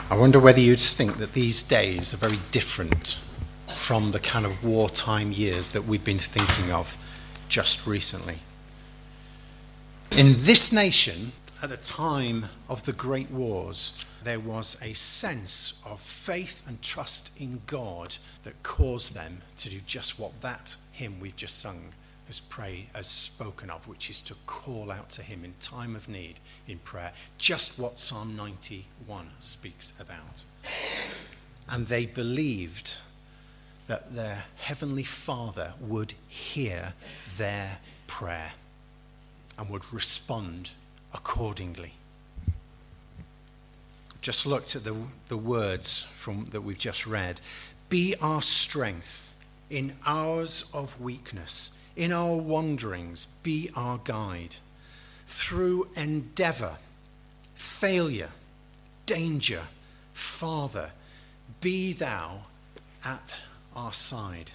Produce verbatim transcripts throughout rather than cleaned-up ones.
I wonder whether you'd think that these days are very different from the kind of wartime years that we've been thinking of just recently. In this nation, at the time of the Great Wars, there was a sense of faith and trust in God that caused them to do just what that hymn we've just sung has pray has spoken of, which is to call out to him in time of need in prayer, just what Psalm ninety-one speaks about. And they believed that their heavenly Father would hear their prayer and would respond accordingly. Just looked at the, the words from that we've just read. Be our strength in hours of weakness, in our wanderings, be our guide. Through endeavor, failure, danger, Father, be thou at our side.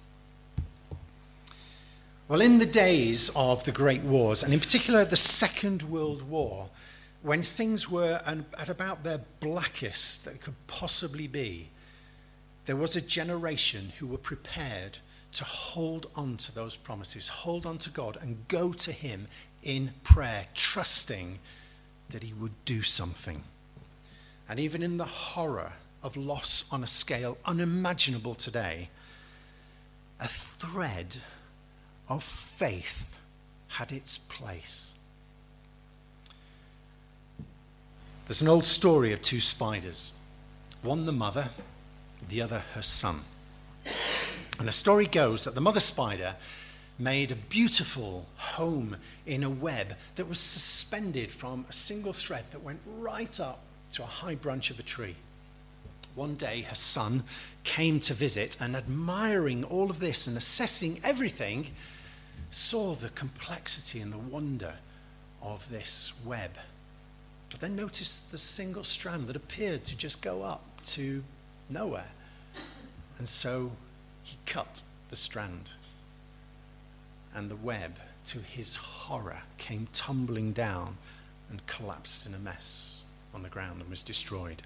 Well, in the days of the Great Wars, and in particular the Second World War, when things were at about their blackest that could possibly be, there was a generation who were prepared to hold on to those promises, hold on to God and go to him in prayer, trusting that he would do something. And even in the horror of loss on a scale unimaginable today, a thread of faith had its place. There's an old story of two spiders, one the mother, the other her son. And the story goes that the mother spider made a beautiful home in a web that was suspended from a single thread that went right up to a high branch of a tree. One day her son came to visit and, admiring all of this and assessing everything, saw the complexity and the wonder of this web, but then noticed the single strand that appeared to just go up to nowhere. And so he cut the strand, and the web, to his horror, came tumbling down and collapsed in a mess on the ground and was destroyed.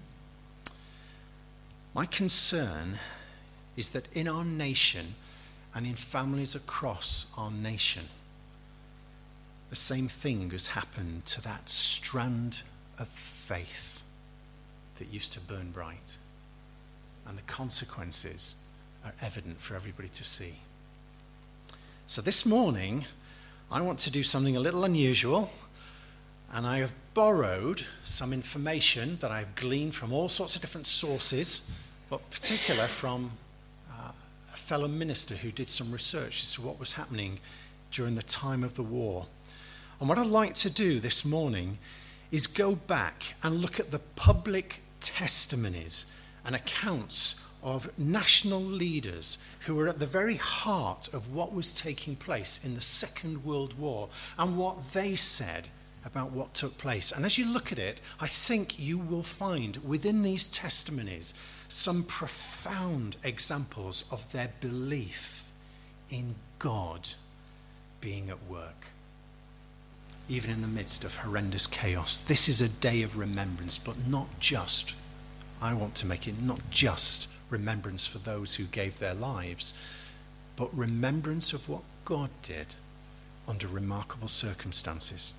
My concern is that in our nation and in families across our nation, the same thing has happened to that strand of faith that used to burn bright. And the consequences are evident for everybody to see. So this morning, I want to do something a little unusual, and I have borrowed some information that I've gleaned from all sorts of different sources, but particular from uh, a fellow minister who did some research as to what was happening during the time of the war. And what I'd like to do this morning is go back and look at the public testimonies and accounts of national leaders who were at the very heart of what was taking place in the Second World War and what they said about what took place. And as you look at it, I think you will find within these testimonies some profound examples of their belief in God being at work, even in the midst of horrendous chaos. This is a day of remembrance, but not just, I want to make it not just remembrance for those who gave their lives, but remembrance of what God did under remarkable circumstances.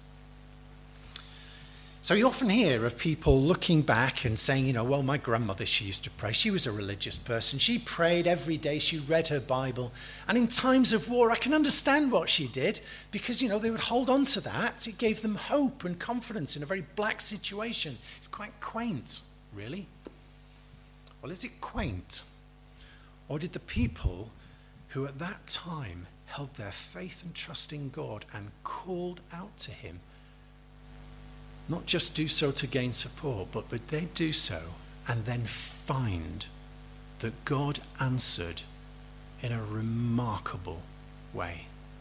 So you often hear of people looking back and saying, you know, well, my grandmother, she used to pray. She was a religious person. She prayed every day. She read her Bible. And in times of war, I can understand what she did because, you know, they would hold on to that. It gave them hope and confidence in a very black situation. It's quite quaint, really. Well, is it quaint? Or did the people who at that time held their faith and trust in God and called out to him not just do so to gain support, but, but they do so and then find that God answered in a remarkable way?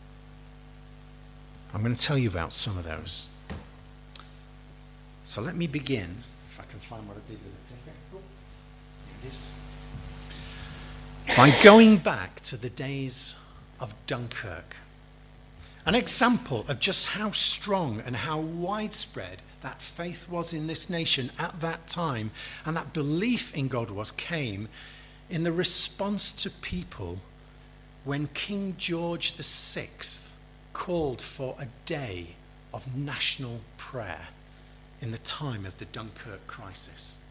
I'm going to tell you about some of those. So let me begin, if I can find what I did with the clicker. Oh, here it is. By going back to the days of Dunkirk. An example of just how strong and how widespread that faith was in this nation at that time, and that belief in God was, came in the response to people when King George the Sixth called for a day of national prayer in the time of the Dunkirk crisis.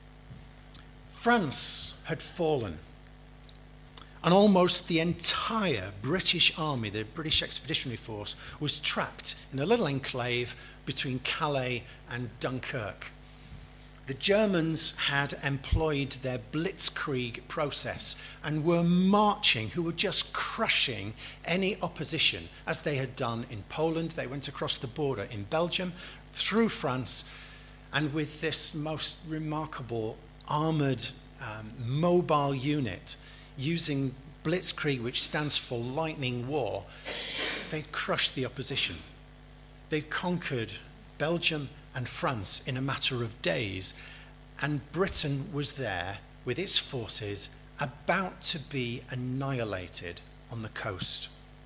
France had fallen, and almost the entire British army, the British Expeditionary Force, was trapped in a little enclave between Calais and Dunkirk. The Germans had employed their blitzkrieg process and were marching, who were just crushing any opposition, as they had done in Poland. They went across the border in Belgium, through France, and with this most remarkable armoured um, mobile unit, using blitzkrieg, which stands for lightning war, they'd crushed the opposition. They'd conquered Belgium and France in a matter of days, and Britain was there with its forces about to be annihilated on the coast.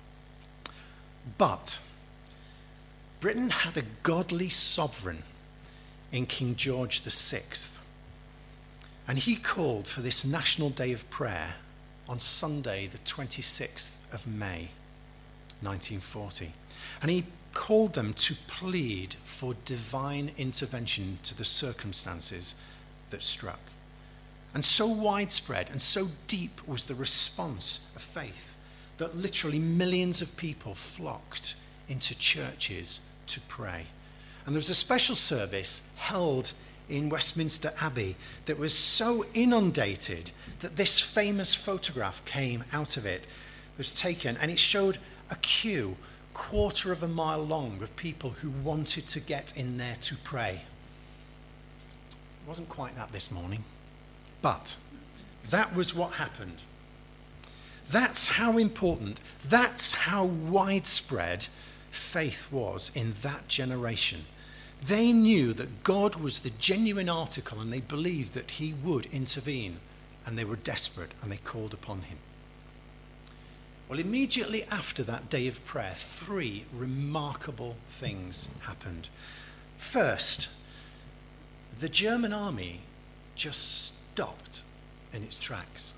But Britain had a godly sovereign in King George the Sixth, and he called for this National Day of Prayer on Sunday the twenty-sixth of May nineteen forty, and he called them to plead for divine intervention to the circumstances that struck. And so widespread and so deep was the response of faith that literally millions of people flocked into churches to pray. And there was a special service held in Westminster Abbey that was so inundated that this famous photograph came out of it. It was taken, and it showed a queue quarter of a mile long of people who wanted to get in there to pray. It wasn't quite that this morning, but that was what happened. That's how important, that's how widespread faith was in that generation. They knew that God was the genuine article, and they believed that he would intervene, and they were desperate and they called upon him. Well, immediately after that day of prayer, three remarkable things happened. First, the German army just stopped in its tracks.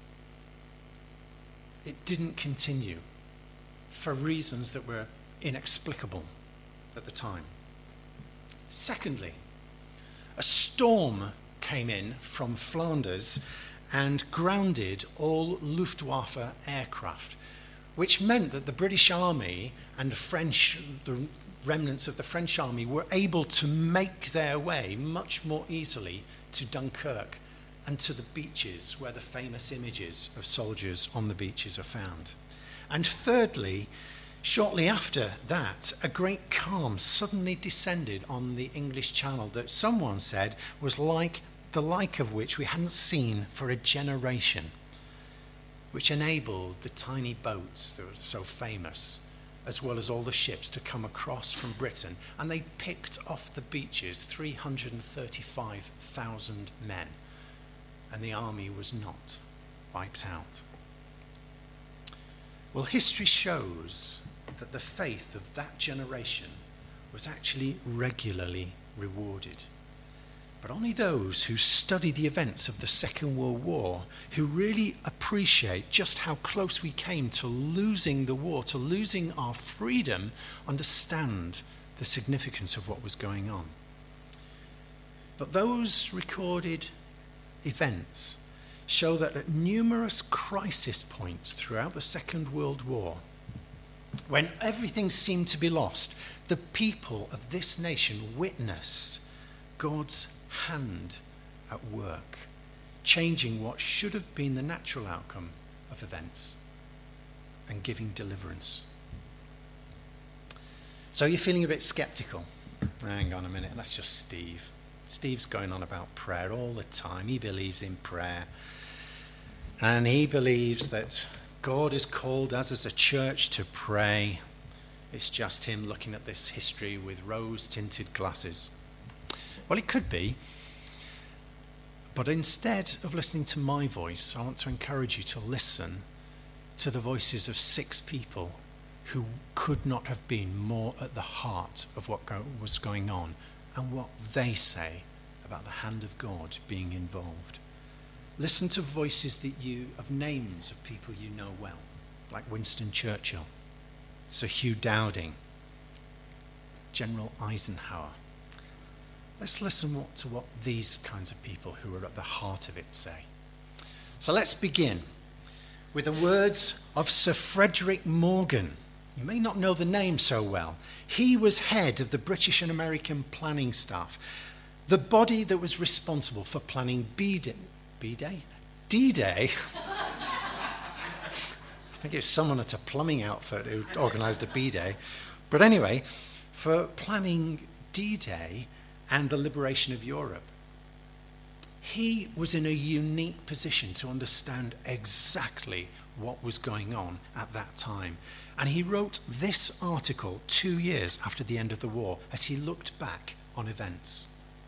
It didn't continue for reasons that were inexplicable at the time. Secondly, a storm came in from Flanders and grounded all Luftwaffe aircraft, which meant that the British Army and the French, the remnants of the French army, were able to make their way much more easily to Dunkirk and to the beaches where the famous images of soldiers on the beaches are found. And thirdly, shortly after that, a great calm suddenly descended on the English Channel that someone said was like the like of which we hadn't seen for a generation, which enabled the tiny boats that were so famous, as well as all the ships, to come across from Britain, and they picked off the beaches three hundred thirty-five thousand men, and the army was not wiped out. Well, history shows that the faith of that generation was actually regularly rewarded. But only those who study the events of the Second World War, who really appreciate just how close we came to losing the war, to losing our freedom, understand the significance of what was going on. But those recorded events show that at numerous crisis points throughout the Second World War, when everything seemed to be lost, the people of this nation witnessed God's hand at work, changing what should have been the natural outcome of events and giving deliverance. So you're feeling a bit skeptical. Hang on a minute, that's just Steve. Steve's going on about prayer all the time. He believes in prayer. And he believes that God has called us as a church to pray. It's just him looking at this history with rose-tinted glasses. Well, it could be. But instead of listening to my voice, I want to encourage you to listen to the voices of six people who could not have been more at the heart of what go- was going on and what they say about the hand of God being involved. Listen to voices that you, of names of people you know well, like Winston Churchill, Sir Hugh Dowding, General Eisenhower. Let's listen what, to what these kinds of people who are at the heart of it say. So let's begin with the words of Sir Frederick Morgan. You may not know the name so well. He was head of the British and American planning staff, the body that was responsible for planning B-Day. B-Day? D-Day? I think it was someone at a plumbing outfit who organised a B-Day. But anyway, for planning D-Day and the liberation of Europe. He was in a unique position to understand exactly what was going on at that time. And he wrote this article two years after the end of the war as he looked back on events.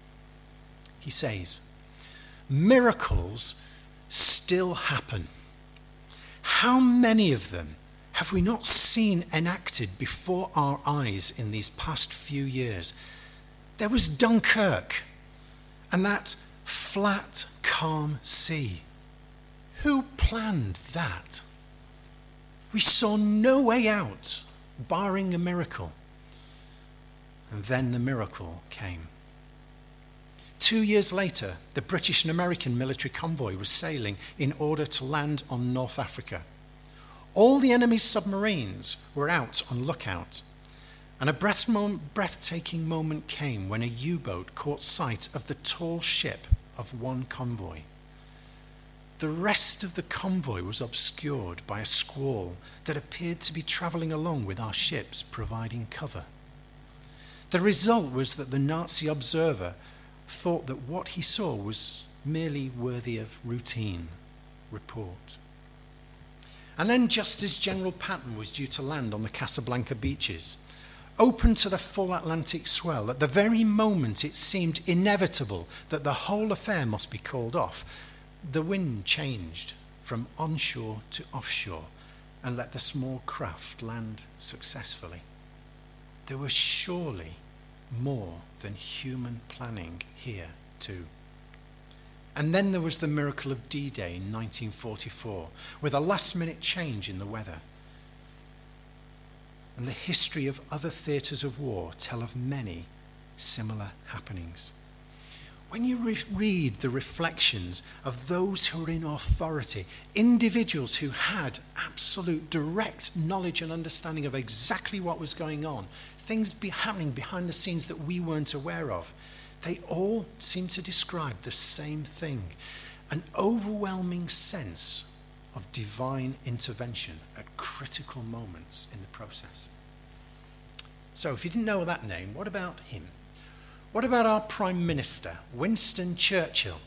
He says, "Miracles still happen. How many of them have we not seen enacted before our eyes in these past few years? There was Dunkirk and that flat, calm sea. Who planned that? We saw no way out, barring a miracle. And then the miracle came. Two years later, the British and American military convoy was sailing in order to land on North Africa. All the enemy's submarines were out on lookout, and a breath mo- breathtaking moment came when a U-boat caught sight of the tall ship of one convoy. The rest of the convoy was obscured by a squall that appeared to be travelling along with our ships, providing cover. The result was that the Nazi observer thought that what he saw was merely worthy of routine report. And then, just as General Patton was due to land on the Casablanca beaches, open to the full Atlantic swell, at the very moment it seemed inevitable that the whole affair must be called off, the wind changed from onshore to offshore and let the small craft land successfully. There was surely more than human planning here too. And then there was the miracle of D-Day in nineteen forty-four, with a last-minute change in the weather. And the history of other theatres of war tell of many similar happenings. When you re- read the reflections of those who are in authority, individuals who had absolute direct knowledge and understanding of exactly what was going on, things be happening behind the scenes that we weren't aware of, they all seem to describe the same thing, an overwhelming sense of divine intervention at critical moments in the process. So if you didn't know that name, what about him? What about our Prime Minister, Winston Churchill?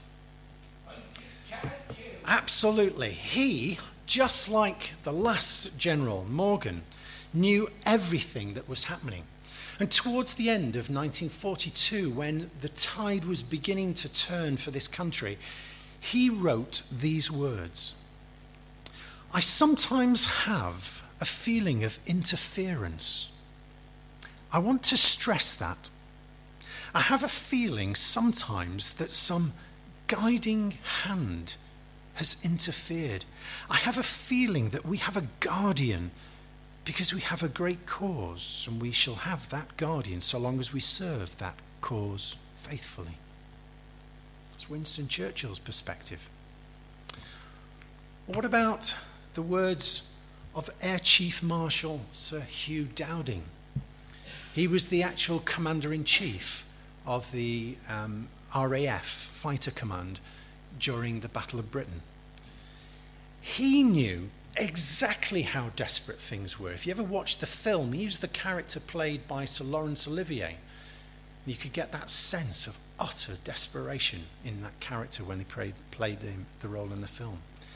Absolutely. He, just like the last General, Morgan, knew everything that was happening. And towards the end of nineteen forty-two, when the tide was beginning to turn for this country, he wrote these words: "I sometimes have a feeling of interference. I want to stress that. I have a feeling sometimes that some guiding hand has interfered. I have a feeling that we have a guardian because we have a great cause, and we shall have that guardian so long as we serve that cause faithfully." That's Winston Churchill's perspective. What about the words of Air Chief Marshal Sir Hugh Dowding? He was the actual commander-in-chief of the um, R A F fighter command during the Battle of Britain. He knew exactly how desperate things were. If you ever watched the film, he was the character played by Sir Laurence Olivier. You could get that sense of utter desperation in that character when he played, played him, the role in the film.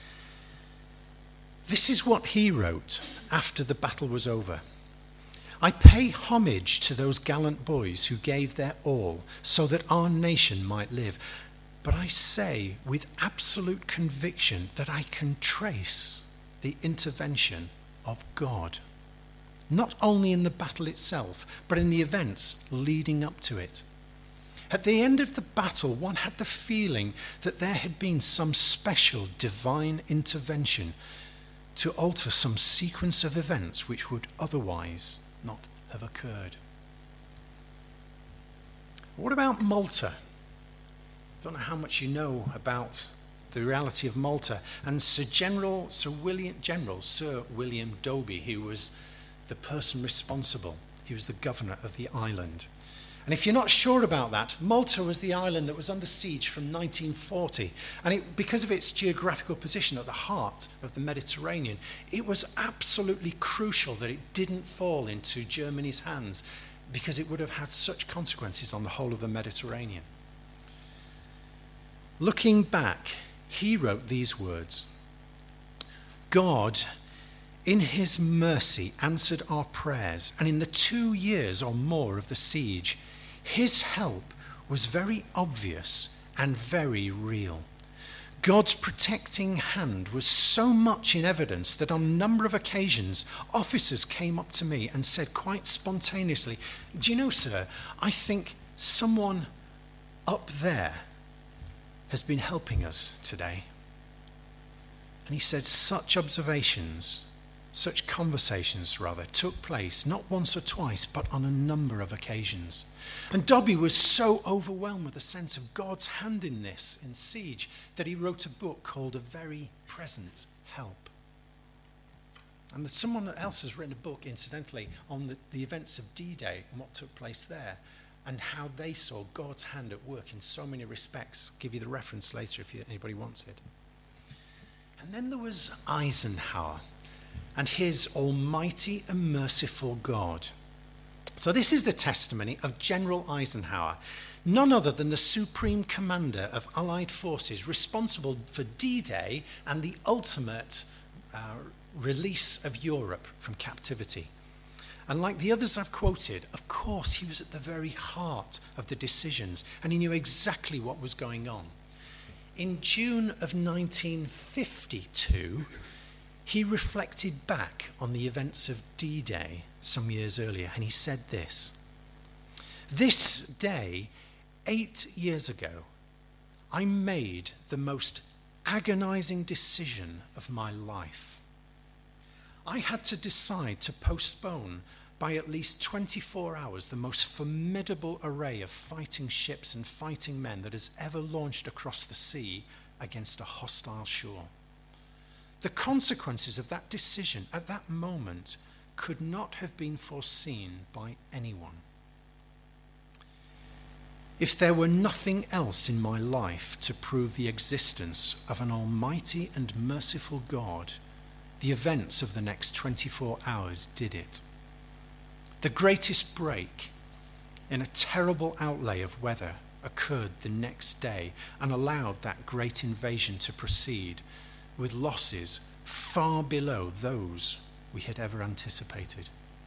This is what he wrote after the battle was over. "I pay homage to those gallant boys who gave their all so that our nation might live. But I say with absolute conviction that I can trace the intervention of God. not only in the battle itself, but in the events leading up to it. At the end of the battle, one had the feeling that there had been some special divine intervention to alter some sequence of events which would otherwise not have occurred. What about Malta? I don't know how much you know about the reality of Malta. And Sir General, Sir William, General Sir William Doby, who was the person responsible. He was the governor of the island. And if you're not sure about that, Malta was the island that was under siege from nineteen forty. And it, because of its geographical position at the heart of the Mediterranean, it was absolutely crucial that it didn't fall into Germany's hands, because it would have had such consequences on the whole of the Mediterranean. Looking back, he wrote these words: God, in his mercy, answered our prayers, and in the two years or more of the siege, his help was very obvious and very real. God's protecting hand was so much in evidence that on a number of occasions, officers came up to me and said quite spontaneously, "Do you know, sir, I think someone up there has been helping us today." And he said such observations, such conversations rather, took place not once or twice, but on a number of occasions. And Doby was so overwhelmed with a sense of God's hand in this, in siege, that he wrote a book called A Very Present Help. And that someone else has written a book, incidentally, on the, the events of D-Day and what took place there, and how they saw God's hand at work in so many respects. I'll give you the reference later if you, anybody wants it. And then there was Eisenhower and his almighty and merciful God. So this is the testimony of General Eisenhower, none other than the supreme commander of Allied forces responsible for D-Day and the ultimate uh, release of Europe from captivity. And like the others I've quoted, of course he was at the very heart of the decisions, and he knew exactly what was going on. In June of nineteen fifty-two, he reflected back on the events of D-Day some years earlier, and he said this: "This day, eight years ago, I made the most agonizing decision of my life. I had to decide to postpone by at least twenty-four hours the most formidable array of fighting ships and fighting men that has ever launched across the sea against a hostile shore. The consequences of that decision at that moment could not have been foreseen by anyone. If there were nothing else in my life to prove the existence of an almighty and merciful God, the events of the next twenty-four hours did it. The greatest break in a terrible outlay of weather occurred the next day and allowed that great invasion to proceed with losses far below those we had ever anticipated."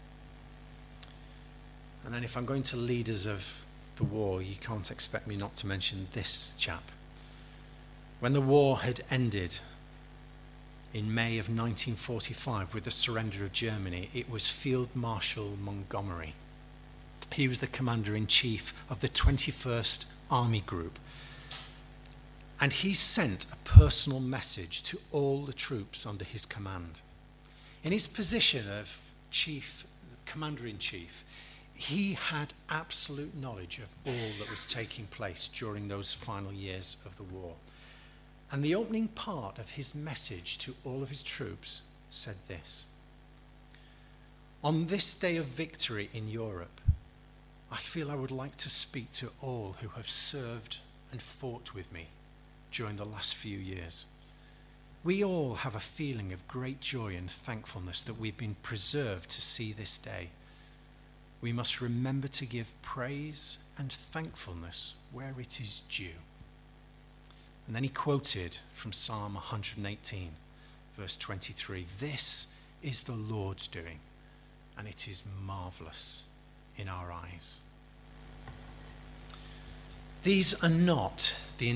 And then if I'm going to leaders of the war, you can't expect me not to mention this chap. When the war had ended in May of nineteen forty-five with the surrender of Germany, it was Field Marshal Montgomery. He was the commander-in-chief of the twenty-first Army Group. And he sent a personal message to all the troops under his command. In his position of chief, commander-in-chief, he had absolute knowledge of all that was taking place during those final years of the war. And the opening part of his message to all of his troops said this: "On this day of victory in Europe, I feel I would like to speak to all who have served and fought with me during the last few years. We all have a feeling of great joy and thankfulness that we've been preserved to see this day. We must remember to give praise and thankfulness where it is due." And then he quoted from Psalm one hundred eighteen, verse twenty-three, "This is the Lord's doing, and it is marvelous in our eyes." These are not the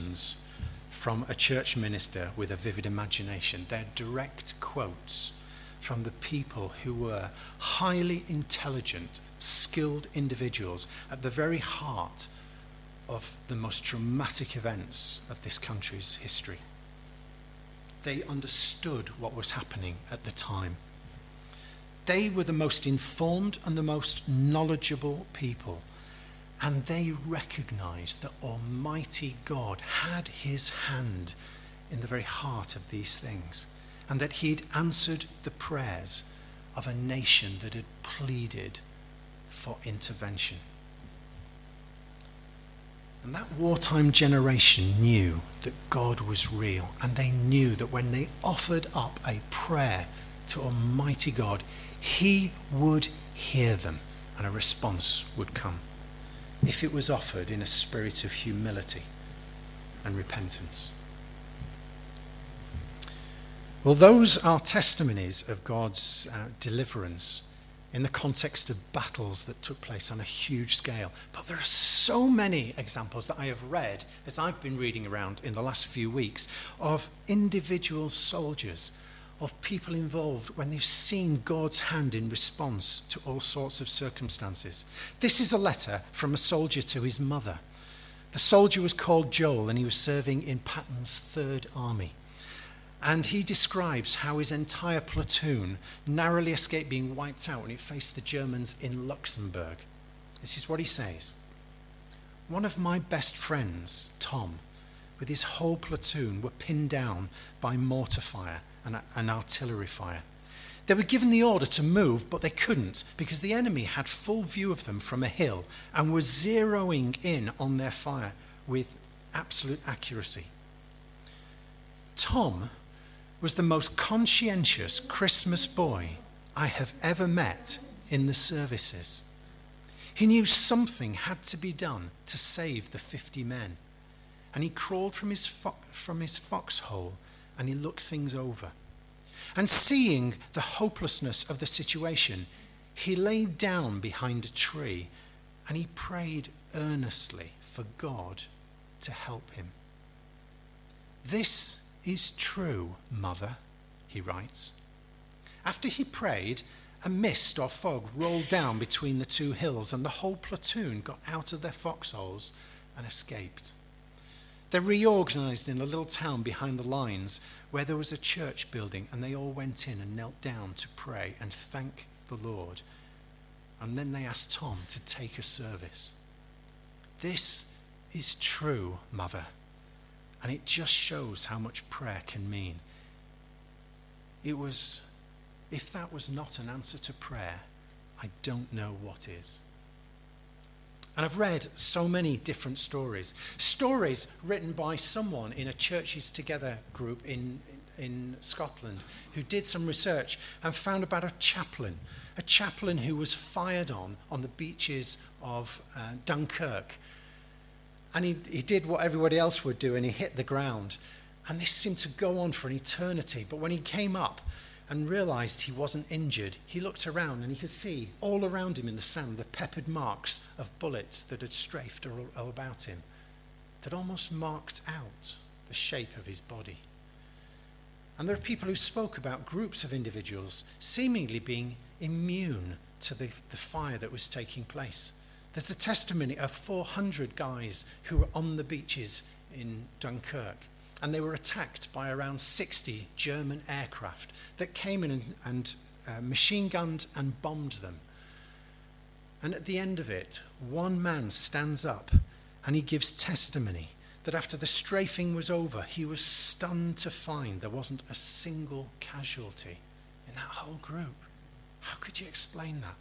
interpretations from a church minister with a vivid imagination. They're direct quotes from the people who were highly intelligent, skilled individuals at the very heart of the most dramatic events of this country's history. They understood what was happening at the time. They were the most informed and the most knowledgeable people, and they recognized that Almighty God had his hand in the very heart of these things, and that he'd answered the prayers of a nation that had pleaded for intervention. And that wartime generation knew that God was real, and they knew that when they offered up a prayer to Almighty God, he would hear them and a response would come, if it was offered in a spirit of humility and repentance. Well, those are testimonies of God's uh, deliverance in the context of battles that took place on a huge scale. But there are so many examples that I have read as I've been reading around in the last few weeks of individual soldiers, of people involved when they've seen God's hand in response to all sorts of circumstances. This is a letter from a soldier to his mother. The soldier was called Joel, and he was serving in Patton's Third Army. And he describes how his entire platoon narrowly escaped being wiped out when it faced the Germans in Luxembourg. This is what he says. One of my best friends, Tom, with his whole platoon, were pinned down by mortar fire and, and artillery fire. They were given the order to move, but they couldn't because the enemy had full view of them from a hill and was zeroing in on their fire with absolute accuracy. Tom was the most conscientious Christmas boy I have ever met in the services. He knew something had to be done to save the fifty men, and he crawled from his fo- from his foxhole and he looked things over. And seeing the hopelessness of the situation, he lay down behind a tree and he prayed earnestly for God to help him. This is true, Mother, he writes. After he prayed, a mist or fog rolled down between the two hills and the whole platoon got out of their foxholes and escaped. They reorganized in a little town behind the lines where there was a church building, and they all went in and knelt down to pray and thank the Lord. And then they asked Tom to take a service. This is true, Mother. And it just shows how much prayer can mean. It was, if that was not an answer to prayer, I don't know what is. And I've read so many different stories. Stories written by someone in a Churches Together group in, in Scotland who did some research and found about a chaplain, a chaplain who was fired on on the beaches of uh, Dunkirk. And he, he did what everybody else would do, and he hit the ground. And this seemed to go on for an eternity. But when he came up and realized he wasn't injured, he looked around and he could see all around him in the sand the peppered marks of bullets that had strafed all, all about him, that almost marked out the shape of his body. And there are people who spoke about groups of individuals seemingly being immune to the, the fire that was taking place. There's a testimony of four hundred guys who were on the beaches in Dunkirk, and they were attacked by around sixty German aircraft that came in and, and uh, machine gunned and bombed them. And at the end of it, one man stands up and he gives testimony that after the strafing was over, he was stunned to find there wasn't a single casualty in that whole group. How could you explain that?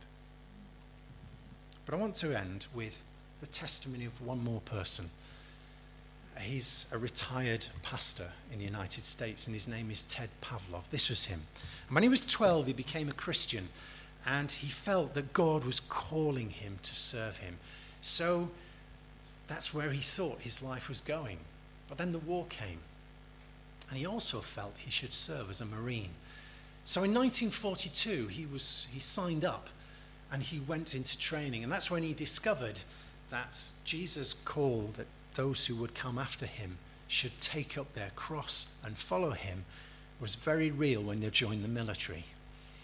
But I want to end with the testimony of one more person. He's a retired pastor in the United States, and his name is Ted Pavlov. This was him. And when he was twelve, he became a Christian, and he felt that God was calling him to serve him. So that's where he thought his life was going. But then the war came, and he also felt he should serve as a Marine. So in nineteen forty-two, he was he signed up. And he went into training, and that's when he discovered that Jesus' call that those who would come after him should take up their cross and follow him was very real when they joined the military.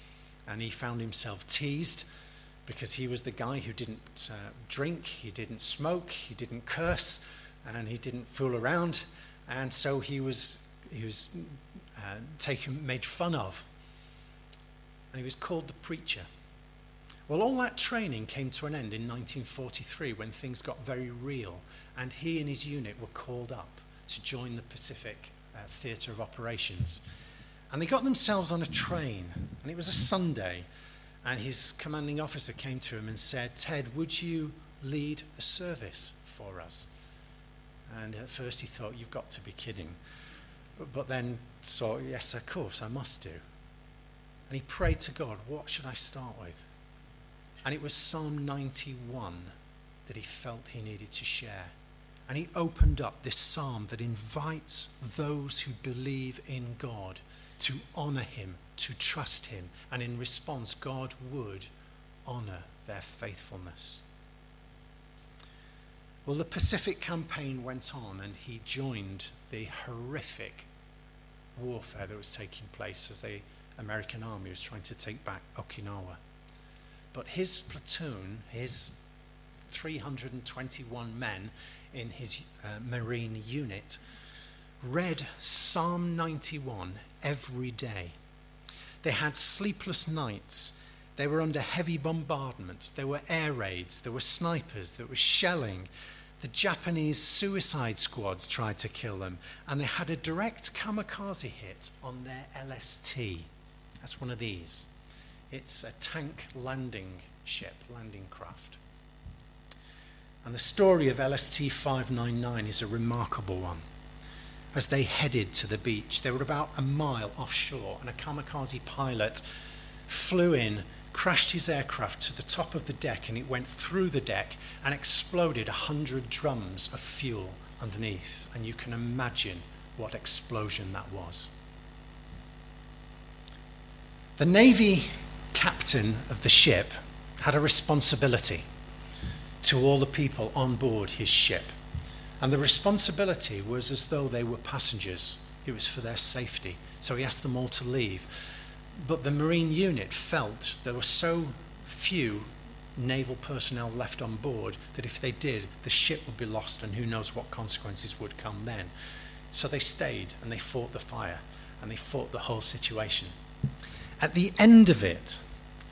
and he found himself teased because he was the guy who didn't uh, drink, he didn't smoke, he didn't curse, and he didn't fool around, and so he was he was uh, taken, made fun of, and he was called the preacher. Well, all that training came to an end in nineteen forty-three when things got very real, and he and his unit were called up to join the Pacific uh, Theatre of Operations. And they got themselves on a train, and it was a Sunday, and his commanding officer came to him and said, "Ted, would you lead a service for us?" And at first he thought, "You've got to be kidding." But then thought, "Yes, of course, I must do." And he prayed to God, "What should I start with?" And it was Psalm ninety-one that he felt he needed to share. And he opened up this psalm that invites those who believe in God to honor him, to trust him, and in response, God would honor their faithfulness. Well, the Pacific campaign went on, and he joined the horrific warfare that was taking place as the American army was trying to take back Okinawa. But his platoon, his three hundred twenty-one men in his uh, Marine unit, read Psalm ninety-one every day. They had sleepless nights. They were under heavy bombardment. There were air raids. There were snipers. There was shelling. The Japanese suicide squads tried to kill them. And they had a direct kamikaze hit on their L S T. That's one of these. It's a tank landing ship, landing craft. And the story of L S T five ninety-nine is a remarkable one. As they headed to the beach, they were about a mile offshore, and a kamikaze pilot flew in, crashed his aircraft to the top of the deck, and it went through the deck and exploded a hundred drums of fuel underneath. And you can imagine what explosion that was. The Navy captain of the ship had a responsibility to all the people on board his ship. And the responsibility was as though they were passengers. It was for their safety. So he asked them all to leave. But the Marine unit felt there were so few naval personnel left on board that if they did, the ship would be lost, and who knows what consequences would come then. So they stayed, and they fought the fire, and they fought the whole situation. At the end of it,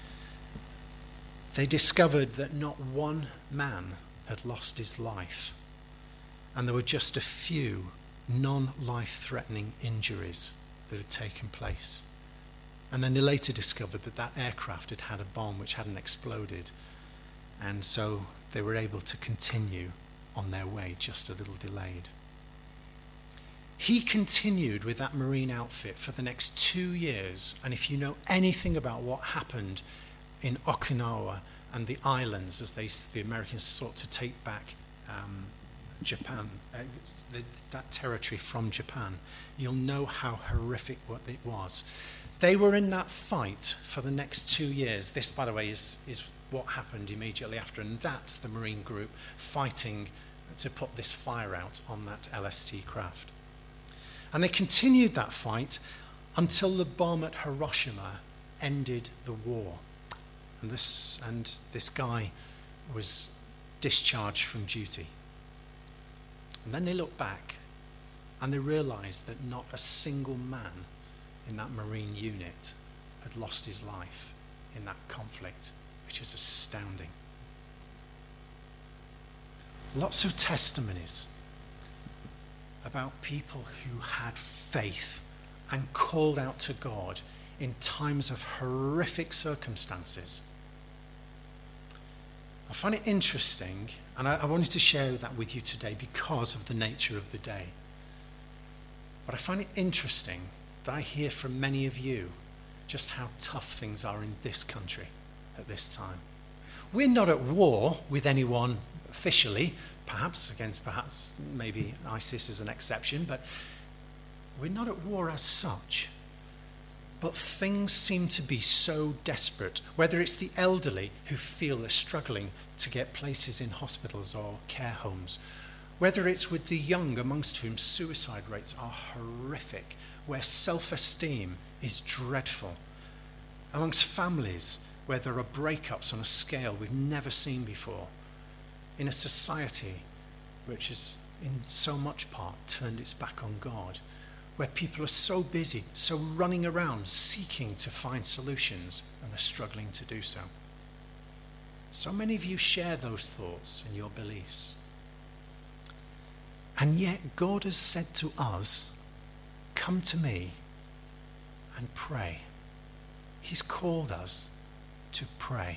they discovered that not one man had lost his life, and there were just a few non-life-threatening injuries that had taken place. And then they later discovered that that aircraft had had a bomb which hadn't exploded, and so they were able to continue on their way, just a little delayed. He continued with that Marine outfit for the next two years, and if you know anything about what happened in Okinawa and the islands as they, the Americans sought to take back um, Japan, uh, the, that territory from Japan, you'll know how horrific what it was. They were in that fight for the next two years. This, by the way, is, is what happened immediately after, and that's the Marine group fighting to put this fire out on that L S T craft. And they continued that fight until the bomb at Hiroshima ended the war. And this, and this guy was discharged from duty. And then they looked back and they realized that not a single man in that Marine unit had lost his life in that conflict, which is astounding. Lots of testimonies about people who had faith and called out to God in times of horrific circumstances. I find it interesting, and I, I wanted to share that with you today because of the nature of the day. But I find it interesting that I hear from many of you just how tough things are in this country at this time. We're not at war with anyone officially, perhaps against perhaps maybe ISIS is an exception, but we're not at war as such. But things seem to be so desperate, whether it's the elderly who feel they're struggling to get places in hospitals or care homes, whether it's with the young amongst whom suicide rates are horrific, where self-esteem is dreadful, amongst families where there are breakups on a scale we've never seen before, in a society which has in so much part turned its back on God, where people are so busy, so running around seeking to find solutions, and they're struggling to do so. So many of you share those thoughts and your beliefs. And yet God has said to us, come to me and pray. He's called us to pray.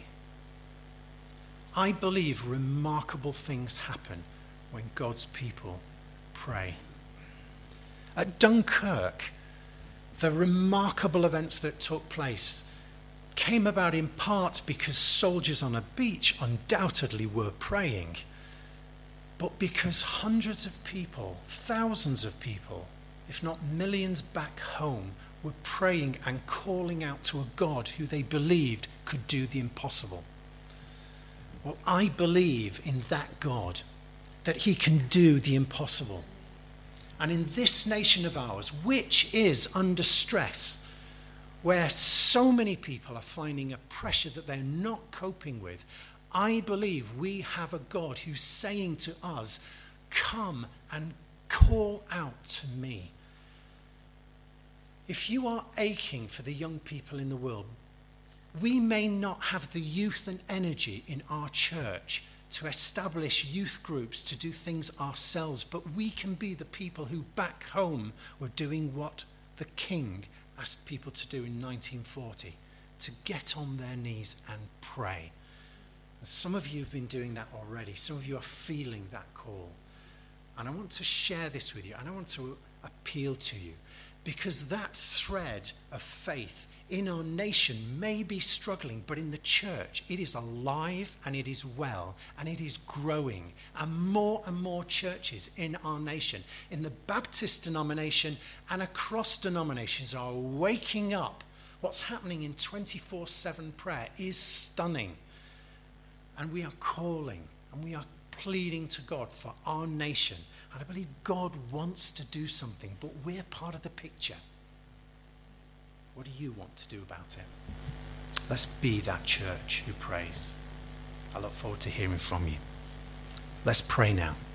I believe remarkable things happen when God's people pray. At Dunkirk, the remarkable events that took place came about in part because soldiers on a beach undoubtedly were praying, but because hundreds of people, thousands of people, if not millions back home, were praying and calling out to a God who they believed could do the impossible. Well, I believe in that God, that he can do the impossible. And in this nation of ours, which is under stress, where so many people are finding a pressure that they're not coping with, I believe we have a God who's saying to us, come and call out to me. If you are aching for the young people in the world, we may not have the youth and energy in our church to establish youth groups, to do things ourselves, but we can be the people who back home were doing what the king asked people to do in nineteen forty, to get on their knees and pray. And some of you have been doing that already. Some of you are feeling that call. And I want to share this with you, and I want to appeal to you, because that thread of faith in our nation may be struggling, but in the church it is alive and it is well and it is growing. And more and more churches in our nation, in the Baptist denomination and across denominations, are waking up. What's happening in twenty-four seven prayer is stunning. And we are calling and we are pleading to God for our nation. And I believe God wants to do something, but we're part of the picture. What do you want to do about it? Let's be that church who prays. I look forward to hearing from you. Let's pray now.